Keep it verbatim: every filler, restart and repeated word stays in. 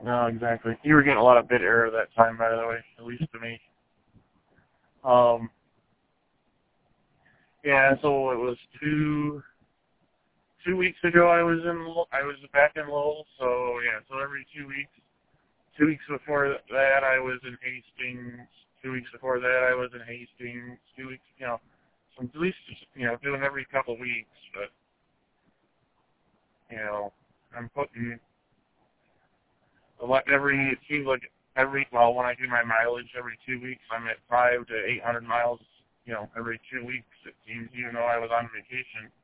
No, exactly. You were getting a lot of bit error that time, by the way, at least to me. Um, yeah, so it was two two weeks ago. I was in Lo- I was back in Lowell. So yeah, so every two weeks. Two weeks before that, I was in Hastings. Two weeks before that, I was in Hastings. Two weeks, you know, so at least you know doing every couple weeks. But you know, I'm putting a lot every. It seems like every well, when I do my mileage every two weeks, I'm at five to eight hundred miles. You know, every two weeks it seems, even though I was on vacation.